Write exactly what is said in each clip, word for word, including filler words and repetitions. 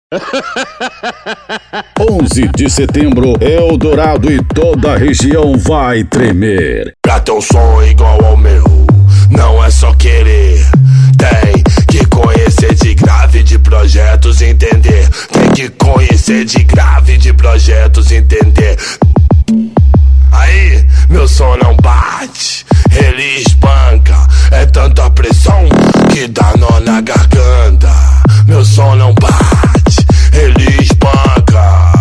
onze de setembro, Eldorado e toda a região vai tremer. Pra ter um som igual ao meu, não é só querer. Tem que conhecer de grave de projetos, entender. Tem que conhecer de grave de projetos, entender. Aí, meu som não bate, ele espanca. É tanta pressão que dá nó na garganta. Meu som não bate, ele espanca.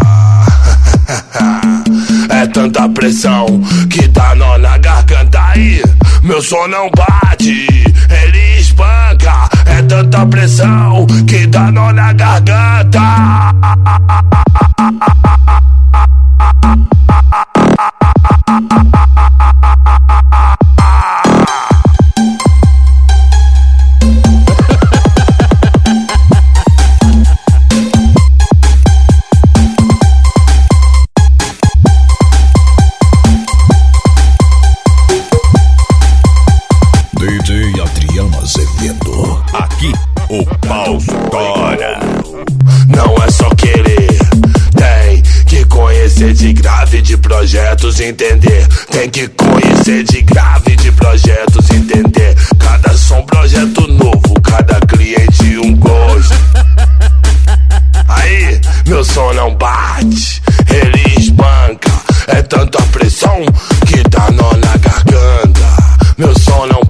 É tanta pressão que dá nó na garganta. Aí, meu som não bate, ele espanca. É tanta pressão que dá nó na garganta. D J Adriano Azevedo. Aqui o pau tora. Não é só querer, tem que conhecer de grave de projetos, entender. Tem que conhecer de grave de projetos, entender. Cada som projeto novo, cada cliente um gosto. Aí, meu som não bate, ele espanca. É tanta pressão que dá nó na garganta. Meu som não